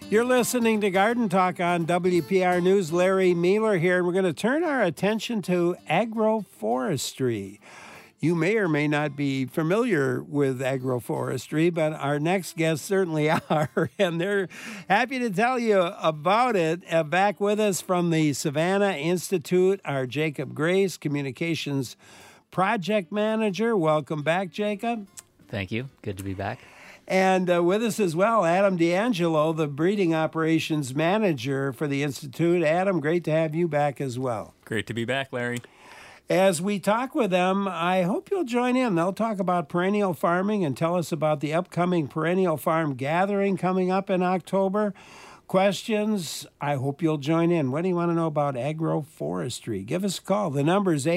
You're listening to Garden Talk on WPR News. Larry Mueller here, and we're going to turn our attention to agroforestry. You may or may not be familiar with agroforestry, but our next guests certainly are, and they're happy to tell you about it. Back with us from the Savannah Institute, our Jacob Grace, Communications Project Manager. Welcome back, Jacob. Thank you. Good to be back. And with us as well, Adam D'Angelo, the Breeding Operations Manager for the Institute. Adam, great to have you back as well. Great to be back, Larry. As we talk with them, I hope you'll join in. They'll talk about perennial farming and tell us about the upcoming Perennial Farm Gathering coming up in October. Questions, I hope you'll join in. What do you want to know about agroforestry? Give us a call. The number is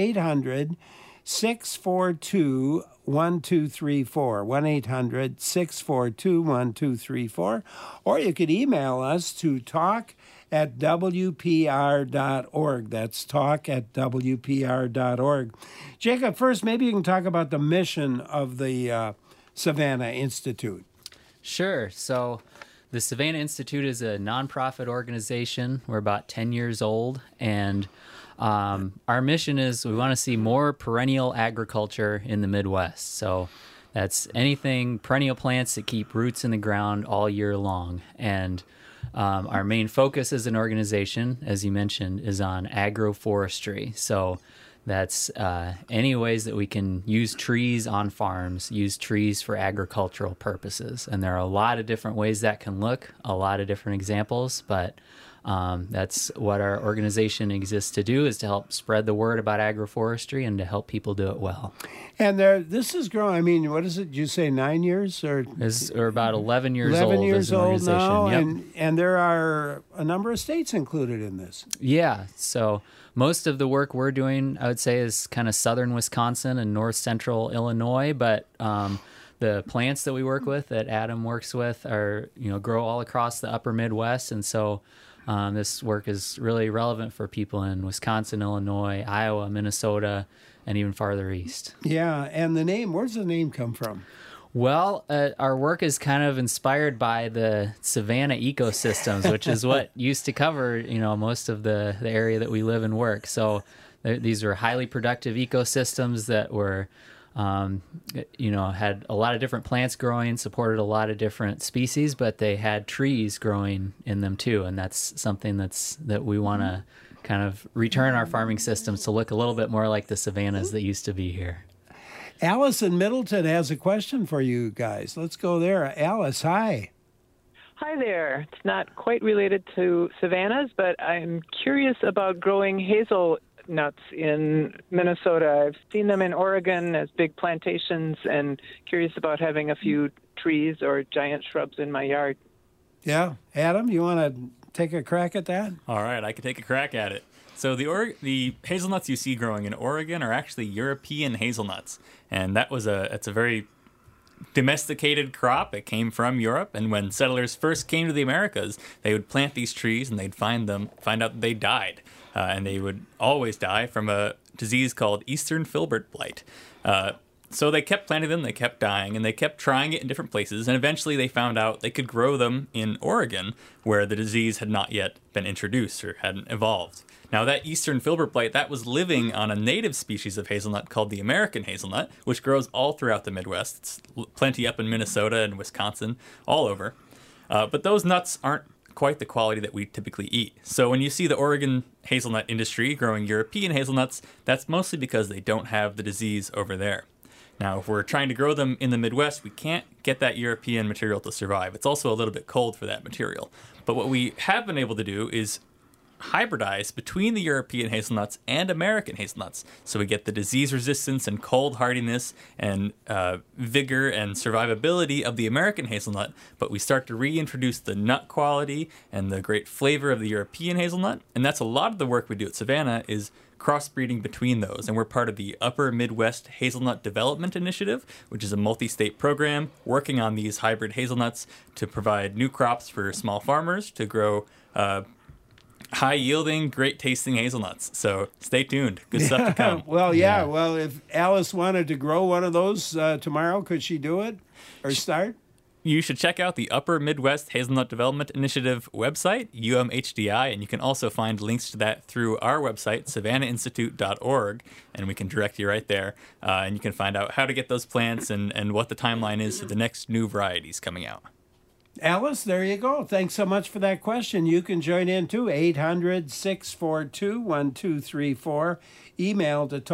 800-642-1234, 1-800-642-1234, or you could email us to talk@wpr.org. That's talk@wpr.org. Jacob, first, maybe you can talk about the mission of the Savannah Institute. Sure. So the Savannah Institute is a nonprofit organization. We're about 10 years old, and our mission is we want to see more perennial agriculture in the Midwest. So that's anything, perennial plants that keep roots in the ground all year long. And our main focus as an organization, as you mentioned, is on agroforestry. So that's any ways that we can use trees on farms, use trees for agricultural purposes. And there are a lot of different ways that can look, a lot of different examples, but that's what our organization exists to do, is to help spread the word about agroforestry and to help people do it well. And this is growing. I mean, what is it? Did you say 9 years? We're about 11 years 11 old years as an old organization. now, Yep. and there are a number of states included in this. Yeah, so most of the work we're doing, I would say, is kind of southern Wisconsin and north central Illinois, but the plants that we work with, that Adam works with, are grow all across the upper Midwest, and so this work is really relevant for people in Wisconsin, Illinois, Iowa, Minnesota, and even farther east. Yeah, and the name, where's the name come from? Well, our work is kind of inspired by the Savannah ecosystems, which is what used to cover, most of the area that we live and work. So these were highly productive ecosystems that were, had a lot of different plants growing, supported a lot of different species, but they had trees growing in them too. And that's something that we want to kind of return our farming systems to look a little bit more like the savannas that used to be here. Alice in Middleton has a question for you guys. Let's go there. Alice, hi. Hi there. It's not quite related to savannas, but I'm curious about growing hazelnuts in Minnesota. I've seen them in Oregon as big plantations, and curious about having a few trees or giant shrubs in my yard. Yeah. Adam, you want to take a crack at that? All right, I can take a crack at it. So the hazelnuts you see growing in Oregon are actually European hazelnuts, and it's a very domesticated crop. It came from Europe, and when settlers first came to the Americas, they would plant these trees, and they'd find out that they died, and they would always die from a disease called Eastern filbert blight. So they kept planting them, they kept dying, and they kept trying it in different places, and eventually they found out they could grow them in Oregon, where the disease had not yet been introduced or hadn't evolved. Now, that Eastern filbert blight, that was living on a native species of hazelnut called the American hazelnut, which grows all throughout the Midwest. It's plenty up in Minnesota and Wisconsin, all over. But those nuts aren't quite the quality that we typically eat. So when you see the Oregon hazelnut industry growing European hazelnuts, that's mostly because they don't have the disease over there. Now, if we're trying to grow them in the Midwest, we can't get that European material to survive. It's also a little bit cold for that material. But what we have been able to do is hybridize between the European hazelnuts and American hazelnuts. So we get the disease resistance and cold hardiness and vigor and survivability of the American hazelnut, but we start to reintroduce the nut quality and the great flavor of the European hazelnut. And that's a lot of the work we do at Savannah, is crossbreeding between those. And we're part of the Upper Midwest Hazelnut Development Initiative, which is a multi-state program working on these hybrid hazelnuts to provide new crops for small farmers to grow high-yielding, great-tasting hazelnuts. So stay tuned. Good stuff to come. Well, yeah. Well, if Alice wanted to grow one of those tomorrow, could she do it or start? you should check out the Upper Midwest Hazelnut Development Initiative website, UMHDI, and you can also find links to that through our website, SavannahInstitute.org, and we can direct you right there. And you can find out how to get those plants and what the timeline is for the next new varieties coming out. Alice, there you go. Thanks so much for that question. You can join in too, 800-642-1234. Email to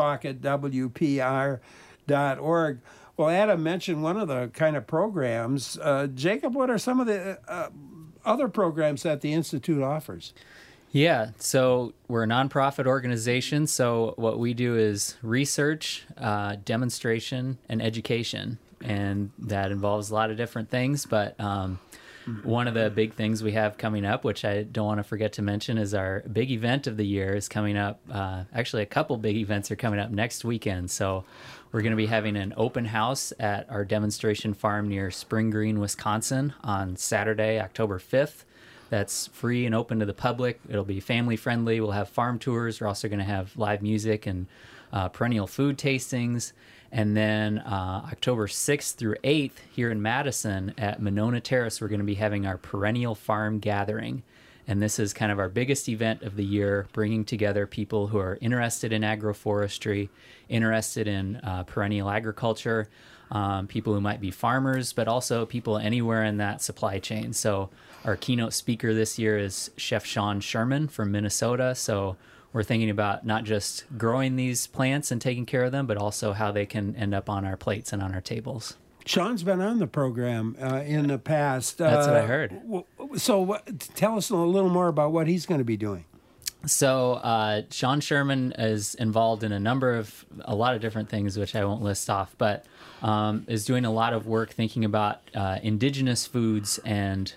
talk@wpr.org. Well, Adam mentioned one of the kind of programs. Jacob, what are some of the other programs that the Institute offers? Yeah, so we're a nonprofit organization. So what we do is research, demonstration, and education. And that involves a lot of different things. But one of the big things we have coming up, which I don't want to forget to mention, is our big event of the year is coming up. Actually, a couple big events are coming up next weekend. So we're going to be having an open house at our demonstration farm near Spring Green, Wisconsin on Saturday, October 5th. That's free and open to the public. It'll be family friendly. We'll have farm tours. We're also going to have live music and perennial food tastings. And then October 6th through 8th here in Madison at Monona Terrace, we're going to be having our perennial farm gathering. And this is kind of our biggest event of the year, bringing together people who are interested in agroforestry, interested in perennial agriculture, people who might be farmers, but also people anywhere in that supply chain. So our keynote speaker this year is Chef Sean Sherman from Minnesota. So we're thinking about not just growing these plants and taking care of them, but also how they can end up on our plates and on our tables. Sean's been on the program in the past. That's what I heard. So tell us a little more about what he's going to be doing. So Sean Sherman is involved in a lot of different things, which I won't list off, but is doing a lot of work thinking about indigenous foods and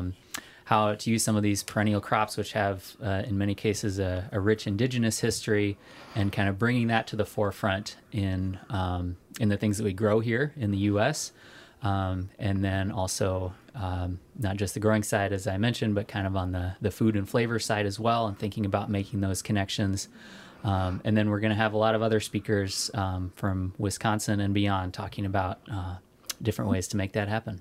how to use some of these perennial crops, which have, in many cases, a rich indigenous history, and kind of bringing that to the forefront in the things that we grow here in the U.S., and then also not just the growing side, as I mentioned, but kind of on the food and flavor side as well, and thinking about making those connections. And then we're going to have a lot of other speakers from Wisconsin and beyond talking about different ways to make that happen.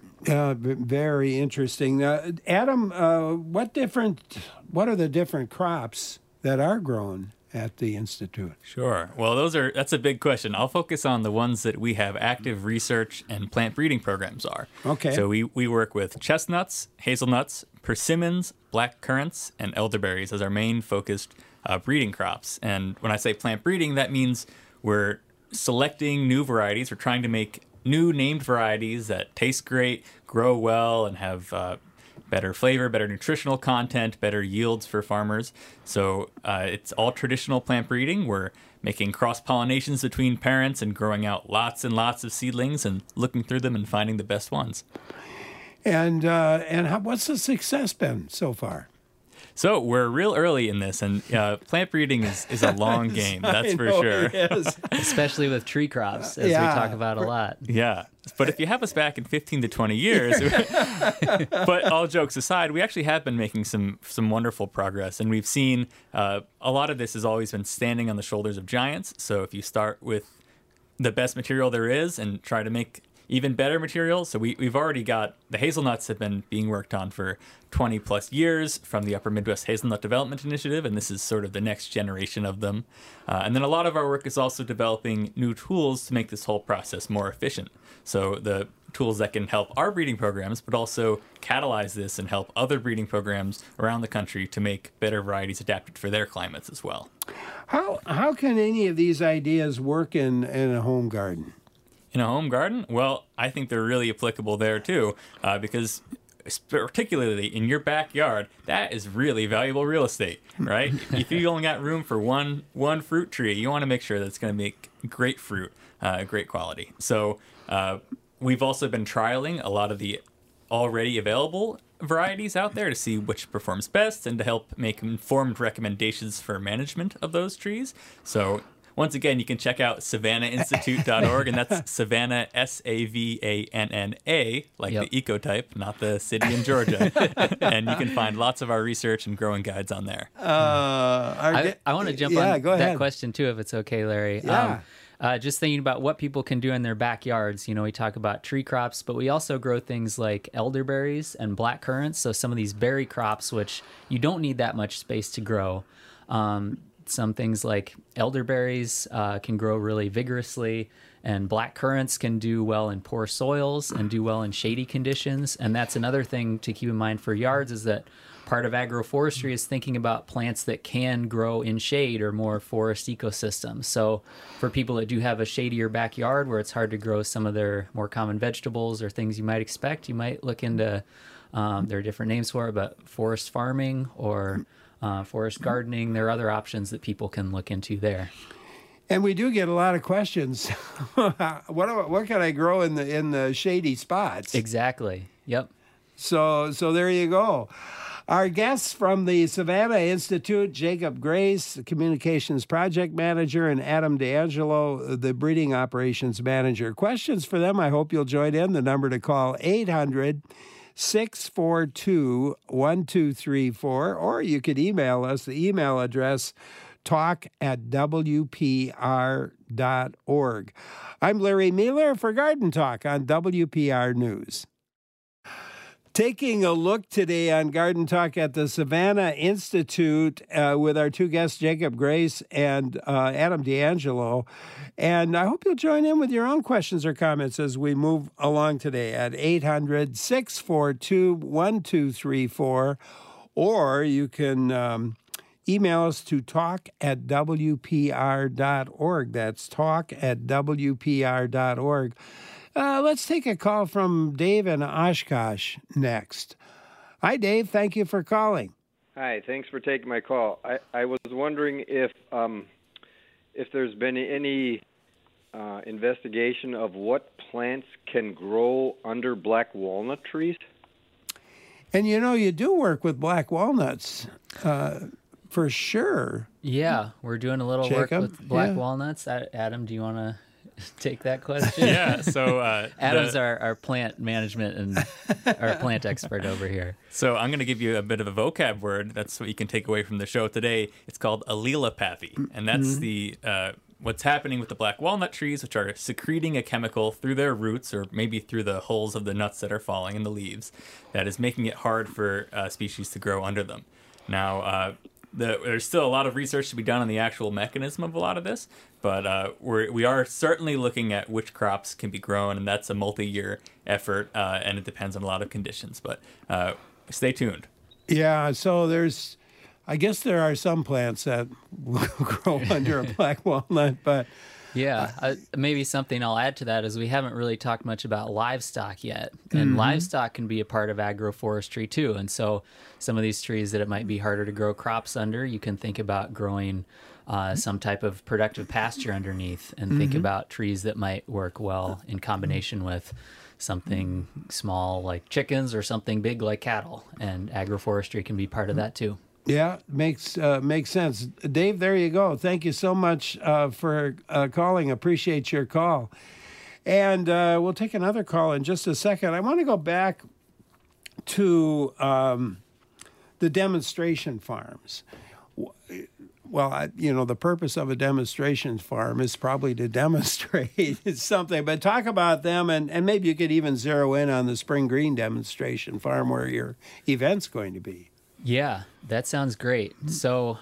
Very interesting. Adam, what are the different crops that are grown at the Institute? Sure. Well, that's a big question. I'll focus on the ones that we have active research and plant breeding programs are. Okay. So we work with chestnuts, hazelnuts, persimmons, black currants, and elderberries as our main focused breeding crops. And when I say plant breeding, that means we're selecting new varieties. We're trying to make new named varieties that taste great, grow well, and have better flavor, better nutritional content, better yields for farmers. So it's all traditional plant breeding. We're making cross-pollinations between parents and growing out lots and lots of seedlings and looking through them and finding the best ones. And what's the success been so far? So we're real early in this, and plant breeding is a long game, that's for sure. It is. Especially with tree crops, as we talk about a lot. Yeah. But if you have us back in 15 to 20 years, but all jokes aside, we actually have been making some wonderful progress. And we've seen a lot of this has always been standing on the shoulders of giants. So if you start with the best material there is and try to make even better materials. So we've already got the hazelnuts have been being worked on for 20 plus years from the Upper Midwest Hazelnut Development Initiative, and this is sort of the next generation of them. And then a lot of our work is also developing new tools to make this whole process more efficient. So the tools that can help our breeding programs, but also catalyze this and help other breeding programs around the country to make better varieties adapted for their climates as well. How can any of these ideas work in a home garden? In a home garden? Well, I think they're really applicable there too, because particularly in your backyard, that is really valuable real estate, right? If you only got room for one fruit tree, you want to make sure that it's going to make great fruit, great quality. So we've also been trialing a lot of the already available varieties out there to see which performs best and to help make informed recommendations for management of those trees. So once again, you can check out SavannahInstitute.org, and that's Savannah, SAVANNA, like the ecotype, not the city in Georgia. And you can find lots of our research and growing guides on there. I want to jump on go that ahead. question, too, if it's okay, Larry. Yeah. just thinking about what people can do in their backyards. We talk about tree crops, but we also grow things like elderberries and black currants. So some of these berry crops, which you don't need that much space to grow. Some things like elderberries can grow really vigorously, and black currants can do well in poor soils and do well in shady conditions. And that's another thing to keep in mind for yards, is that part of agroforestry is thinking about plants that can grow in shade or more forest ecosystems. So for people that do have a shadier backyard where it's hard to grow some of their more common vegetables or things you might expect, you might look into, there are different names for it, but forest farming or forest gardening. There are other options that people can look into there. And we do get a lot of questions. What can I grow in the shady spots? Exactly. Yep. So there you go. Our guests from the Savannah Institute, Jacob Grace, the Communications Project Manager, and Adam D'Angelo, the Breeding Operations Manager. Questions for them, I hope you'll join in. The number to call, 800-642-1234, or you could email us. The email address, talk@wpr.org. I'm Larry Mealer for Garden Talk on WPR News. Taking a look today on Garden Talk at the Savannah Institute with our two guests, Jacob Grace and Adam D'Angelo. And I hope you'll join in with your own questions or comments as we move along today at 800-642-1234, or you can email us to talk@wpr.org. That's talk@wpr.org. Let's take a call from Dave in Oshkosh next. Hi, Dave. Thank you for calling. Hi. Thanks for taking my call. I was wondering if there's been any investigation of what plants can grow under black walnut trees. And you do work with black walnuts, for sure. Yeah, we're doing a little Jacob? work with black walnuts. Adam, do you want to take that question? Yeah, so Adam's our plant management and our plant expert over here. So I'm going to give you a bit of a vocab word. That's what you can take away from the show today. It's called allelopathy, and that's the what's happening with the black walnut trees, which are secreting a chemical through their roots or maybe through the holes of the nuts that are falling in the leaves that is making it hard for species to grow under them. Now, there's still a lot of research to be done on the actual mechanism of a lot of this, but we are certainly looking at which crops can be grown, and that's a multi-year effort, and it depends on a lot of conditions. But stay tuned. Yeah, so I guess there are some plants that will grow under a black walnut, but yeah, maybe something I'll add to that is we haven't really talked much about livestock yet. And livestock can be a part of agroforestry too. And so some of these trees that it might be harder to grow crops under, you can think about growing some type of productive pasture underneath, and think about trees that might work well in combination with something small like chickens or something big like cattle. And agroforestry can be part of that too. Yeah, makes sense. Dave, there you go. Thank you so much for calling. Appreciate your call. And we'll take another call in just a second. I want to go back to the demonstration farms. Well, the purpose of a demonstration farm is probably to demonstrate something, but talk about them, and maybe you could even zero in on the Spring Green demonstration farm where your event's going to be. Yeah, that sounds great. So,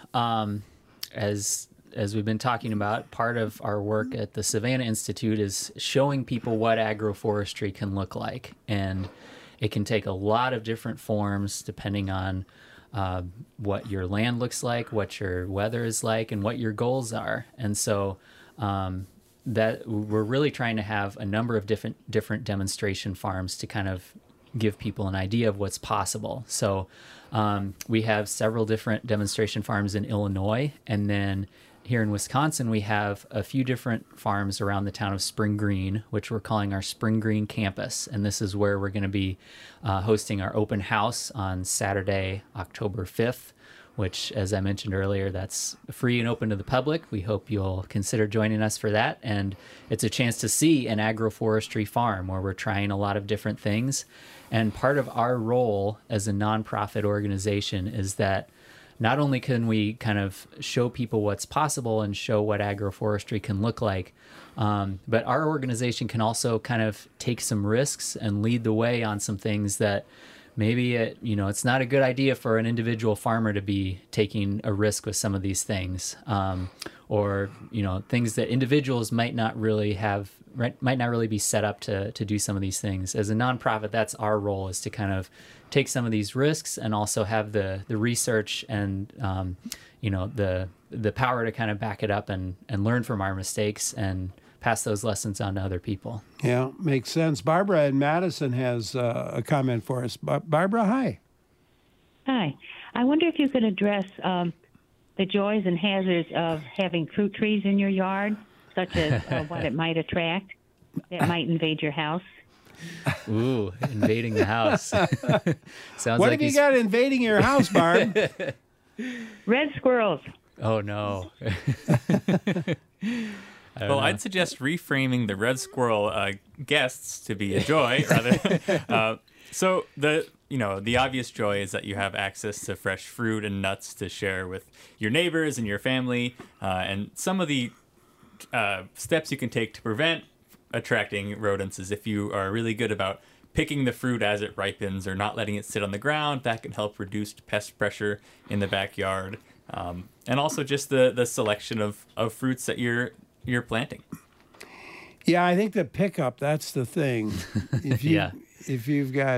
as we've been talking about, part of our work at the Savannah Institute is showing people what agroforestry can look like, and it can take a lot of different forms depending on what your land looks like, what your weather is like, and what your goals are. And so, that we're really trying to have a number of different demonstration farms to kind of give people an idea of what's possible. So we have several different demonstration farms in Illinois, and then here in Wisconsin we have a few different farms around the town of Spring Green, which we're calling our Spring Green campus. And this is where we're going to be hosting our open house on Saturday, October 5th, which, as I mentioned earlier, that's free and open to the public. We hope you'll consider joining us for that. And it's a chance to see an agroforestry farm where we're trying a lot of different things. And part of our role as a nonprofit organization is that not only can we kind of show people what's possible and show what agroforestry can look like, but our organization can also kind of take some risks and lead the way on some things that maybe it's not a good idea for an individual farmer to be taking a risk with some of these things, or things that individuals might not really be set up to do some of these things. As a nonprofit, that's our role, is to kind of take some of these risks and also have the research and the power to kind of back it up and learn from our mistakes and pass those lessons on to other people. Yeah, makes sense. Barbara in Madison has a comment for us. Barbara, hi. Hi. I wonder if you could address the joys and hazards of having fruit trees in your yard, such as what it might attract that might invade your house. Ooh, invading the house. Sounds what like have you got invading your house, Barb? Red squirrels. Oh, no. Well, I'd suggest reframing the red squirrel guests to be a joy, rather. So the obvious joy is that you have access to fresh fruit and nuts to share with your neighbors and your family, and some of the steps you can take to prevent attracting rodents is if you are really good about picking the fruit as it ripens or not letting it sit on the ground. That can help reduce pest pressure in the backyard, and also just the selection of fruits that you're planting. Yeah, I think the pickup, that's the thing. If you've got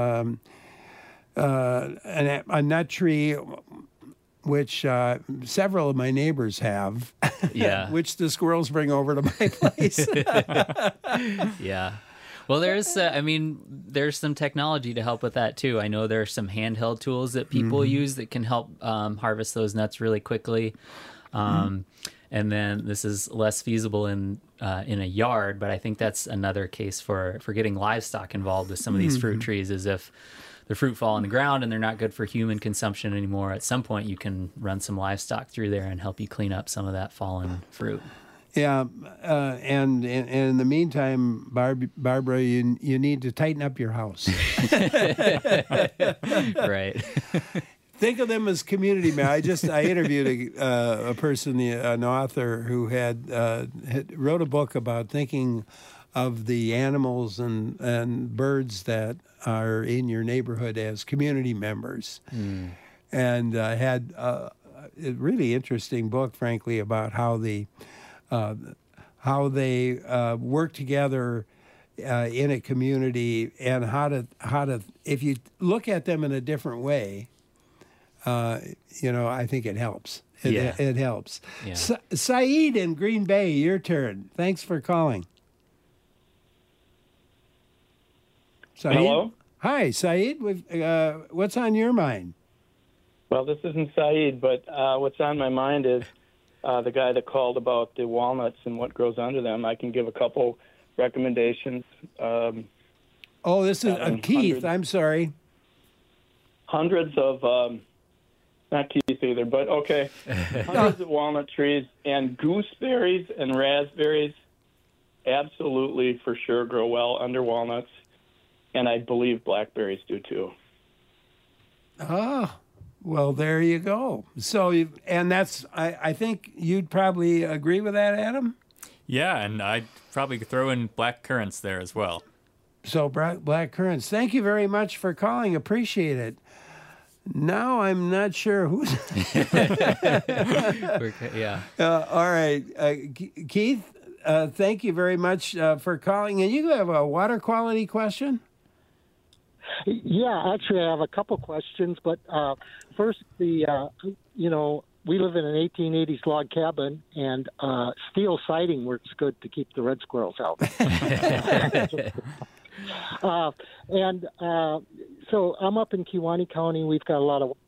a nut tree, which several of my neighbors have, which the squirrels bring over to my place. Yeah. Well, there's some technology to help with that too. I know there are some handheld tools that people use that can help harvest those nuts really quickly. And then this is less feasible in a yard, but I think that's another case for getting livestock involved with some of these fruit trees, is if the fruit fall on the ground and they're not good for human consumption anymore, at some point you can run some livestock through there and help you clean up some of that fallen fruit. Yeah, and in the meantime, Barbara, you need to tighten up your house. Right. Think of them as community members. I interviewed a person, an author, who had wrote a book about thinking of the animals and birds that are in your neighborhood as community members, and had a really interesting book, frankly, about how they work together in a community, and how to if you look at them in a different way. I think it helps. It helps. Yeah. Saeed in Green Bay, your turn. Thanks for calling. Saeed? Hello? Hi, Saeed. What's on your mind? Well, this isn't Saeed, but what's on my mind is the guy that called about the walnuts and what grows under them. I can give a couple recommendations. This is Keith. I'm sorry. Hundreds of... not Keith either, but okay. Hundreds of walnut trees, and gooseberries and raspberries absolutely for sure grow well under walnuts, and I believe blackberries do too. Oh, well, there you go. So, I think you'd probably agree with that, Adam? Yeah, and I'd probably throw in black currants there as well. So, black currants. Thank you very much for calling. Appreciate it. Now I'm not sure who's. Yeah. All right, Keith. Thank you very much for calling. And you have a water quality question? Yeah, actually, I have a couple questions. But first, we live in an 1880s log cabin, and steel siding works good to keep the red squirrels out. So I'm up in Kewaunee County. We've got a lot of,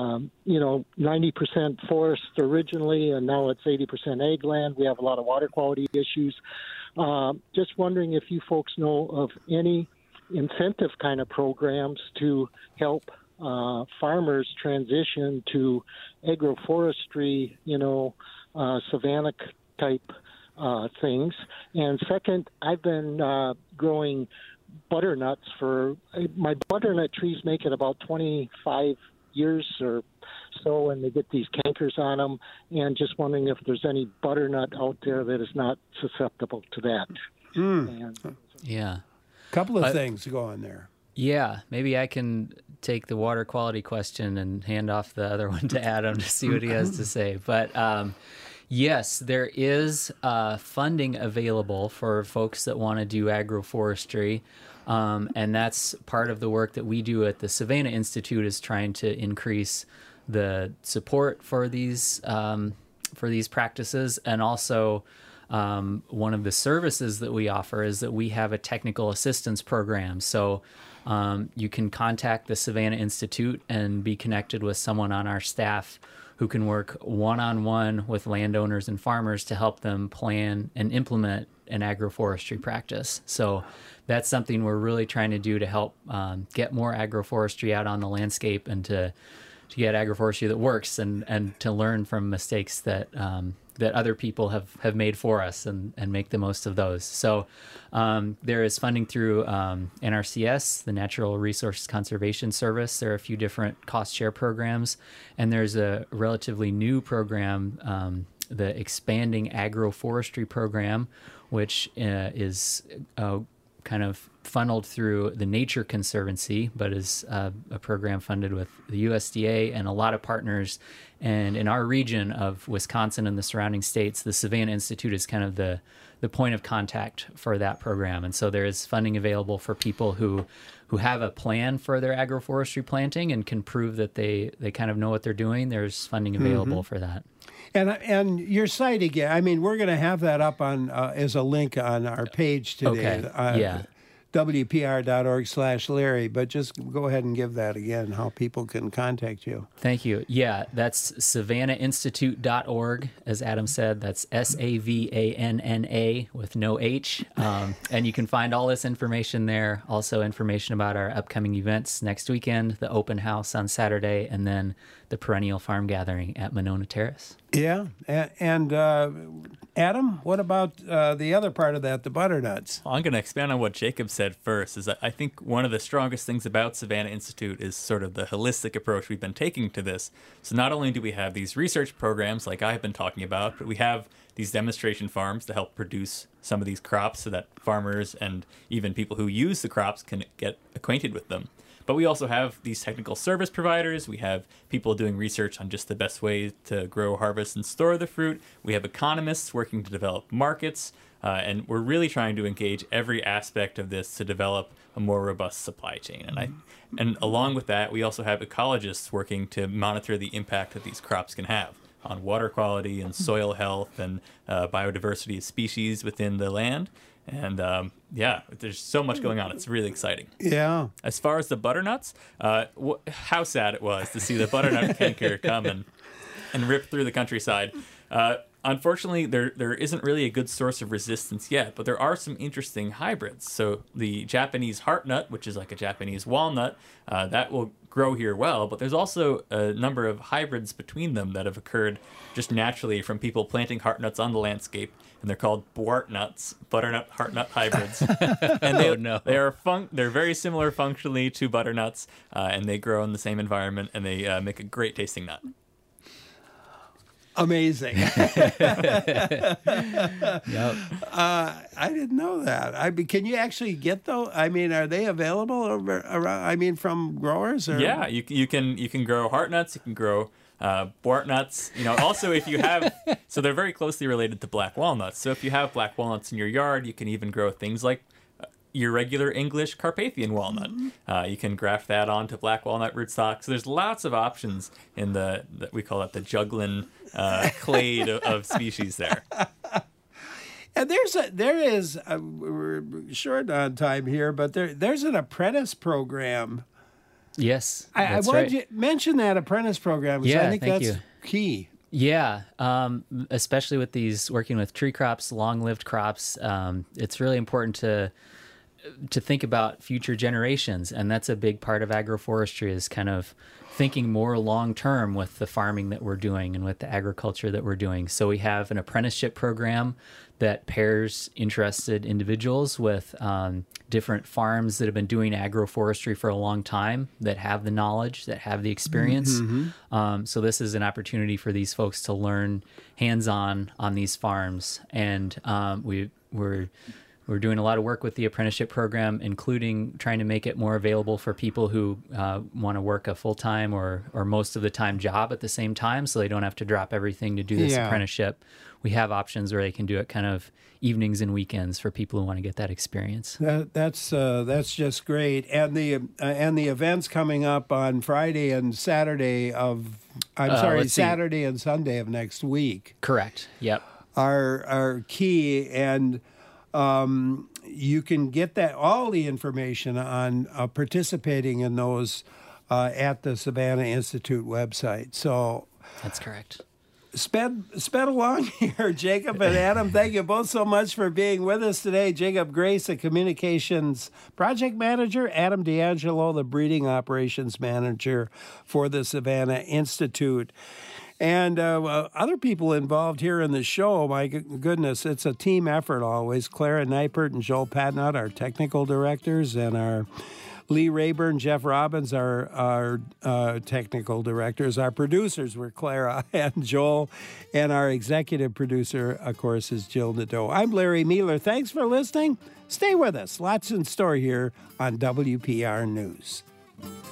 90% forest originally, and now it's 80% ag land. We have a lot of water quality issues. Just wondering if you folks know of any incentive kind of programs to help farmers transition to agroforestry, savanna type things. And second, I've been growing butternuts my butternut trees make it about 25 years or so, and they get these cankers on them. And just wondering if there's any butternut out there that is not susceptible to that. And Yeah. Couple of things go on there. Yeah, maybe I can take the water quality question and hand off the other one to Adam to see what he has to say. But yes, there is funding available for folks that want to do agroforestry. And that's part of the work that we do at the Savannah Institute, is trying to increase the support for these practices. And also one of the services that we offer is that we have a technical assistance program. So you can contact the Savannah Institute and be connected with someone on our staff who can work one-on-one with landowners and farmers to help them plan and implement an agroforestry practice. So that's something we're really trying to do to help get more agroforestry out on the landscape, and to get agroforestry that works, and to learn from mistakes that that other people have made for us, and make the most of those. So there is funding through NRCS, the Natural Resource Conservation Service. There are a few different cost share programs, and there's a relatively new program, the Expanding Agroforestry Program, which is kind of funneled through the Nature Conservancy, but is a program funded with the USDA and a lot of partners. And in our region of Wisconsin and the surrounding states, the Savannah Institute is kind of the point of contact for that program. And so there is funding available for people who have a plan for their agroforestry planting and can prove that they kind of know what they're doing. There's funding available for that. And your site again, I mean, we're going to have that up on as a link on our page today. Okay. Yeah. WPR.org/Larry, but just go ahead and give that again, how people can contact you. Thank you. Yeah, that's SavannahInstitute.org. As Adam said, that's SAVANNA with no H. And you can find all this information there. Also information about our upcoming events next weekend, the open house on Saturday, and then the perennial farm gathering at Monona Terrace. Yeah. And Adam, what about the other part of that, the butternuts? Well, I'm going to expand on what Jacob said first. Is that I think one of the strongest things about Savannah Institute is sort of the holistic approach we've been taking to this. So not only do we have these research programs like I've been talking about, but we have these demonstration farms to help produce some of these crops so that farmers and even people who use the crops can get acquainted with them. But we also have these technical service providers. We have people doing research on just the best way to grow, harvest, and store the fruit. We have economists working to develop markets. And we're really trying to engage every aspect of this to develop a more robust supply chain. And along with that, we also have ecologists working to monitor the impact that these crops can have on water quality and soil health and biodiversity of species within the land. And yeah, there's so much going on. It's really exciting. Yeah. As far as the butternuts, how sad it was to see the butternut canker come and rip through the countryside. Unfortunately, there isn't really a good source of resistance yet, but there are some interesting hybrids. So the Japanese heartnut, which is like a Japanese walnut, that will grow here well, but there's also a number of hybrids between them that have occurred just naturally from people planting heartnuts on the landscape, and they're called buartnuts, butternut heartnut hybrids. And they're very similar functionally to butternuts, and they grow in the same environment, and they make a great tasting nut. Amazing. Yep. I didn't know that. Can you actually get those? I mean, are they available around? I mean, from growers? Or? Yeah, you can grow heartnuts. You can grow buartnuts. Also if you have, so they're very closely related to black walnuts. So if you have black walnuts in your yard, you can even grow things like your regular English Carpathian walnut. You can graft that onto black walnut rootstock. So there's lots of options in we call it the juggling clade of species there. And we're short on time here, but there's an apprentice program. Yes, I wanted you to mention that apprentice program, because I think thank that's you. key. Yeah, especially with working with tree crops, long-lived crops, it's really important to to think about future generations. And that's a big part of agroforestry, is kind of thinking more long term with the farming that we're doing and with the agriculture that we're doing. So we have an apprenticeship program that pairs interested individuals with different farms that have been doing agroforestry for a long time, that have the knowledge, that have the experience. So this is an opportunity for these folks to learn hands-on on these farms. And we're doing a lot of work with the apprenticeship program, including trying to make it more available for people who want to work a full-time or most of the time job at the same time, so they don't have to drop everything to do this apprenticeship. We have options where they can do it kind of evenings and weekends for people who want to get that experience. That's just great. And the events coming up on Friday and Saturday Saturday and Sunday of next week. Correct. Yep. Are key, and you can get all the information on participating in those at the Savannah Institute website. So that's correct. Sped along here, Jacob and Adam. Thank you both so much for being with us today. Jacob Grace, the Communications Project Manager. Adam D'Angelo, the Breeding Operations Manager for the Savannah Institute. And other people involved here in the show, my goodness, it's a team effort always. Clara Neipert and Joel Patnott, our technical directors, and our Lee Rayburn, Jeff Robbins, our technical directors. Our producers were Clara and Joel, and our executive producer, of course, is Jill Nadeau. I'm Larry Mealer. Thanks for listening. Stay with us. Lots in store here on WPR News.